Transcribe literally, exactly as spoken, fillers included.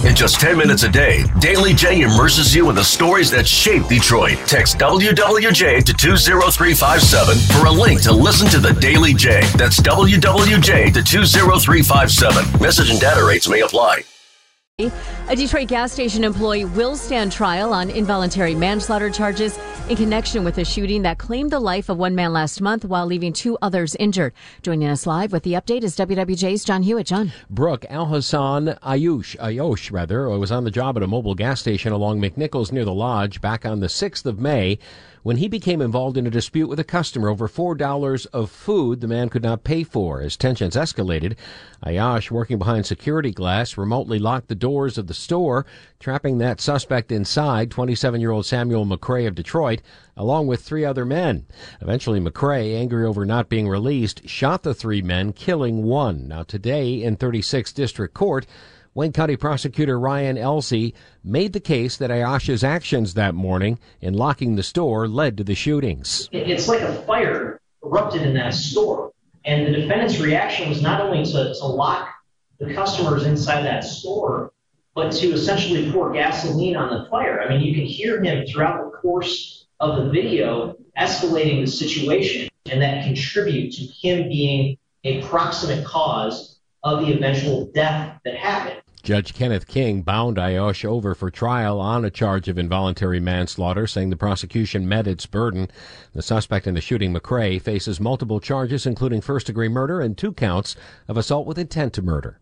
In just ten minutes a day, Daily J immerses you in the stories that shape Detroit. Text W W J to two zero three five seven for a link to listen to the Daily J. That's W W J to two zero three five seven. Message and data rates may apply. A Detroit gas station employee will stand trial on involuntary manslaughter charges in connection with a shooting that claimed the life of one man last month while leaving two others injured. Joining us live with the update is W W J's John Hewitt. John. Brooke, Al-Hassan Ayush, Ayosh rather, was on the job at a mobile gas station along McNichols near the Lodge back on the sixth of May when he became involved in a dispute with a customer over four dollars of food the man could not pay for. As tensions escalated, Ayash, working behind security glass, remotely locked the doors of the store, trapping that suspect inside, twenty-seven-year-old Samuel McCray of Detroit, along with three other men. Eventually, McCray, angry over not being released, shot the three men, killing one. Now, today in thirty-sixth District Court, Wayne County Prosecutor Ryan Elsey made the case that Ayash's actions that morning in locking the store led to the shootings. It's like a fire erupted in that store, and the defendant's reaction was not only to, to lock the customers inside that store, but to essentially pour gasoline on the fire. I mean, you can hear him throughout the course of the video escalating the situation, and that contribute to him being a proximate cause of the eventual death that happened. Judge Kenneth King bound Ayosh over for trial on a charge of involuntary manslaughter, saying the prosecution met its burden. The suspect in the shooting, McCray, faces multiple charges, including first-degree murder and two counts of assault with intent to murder.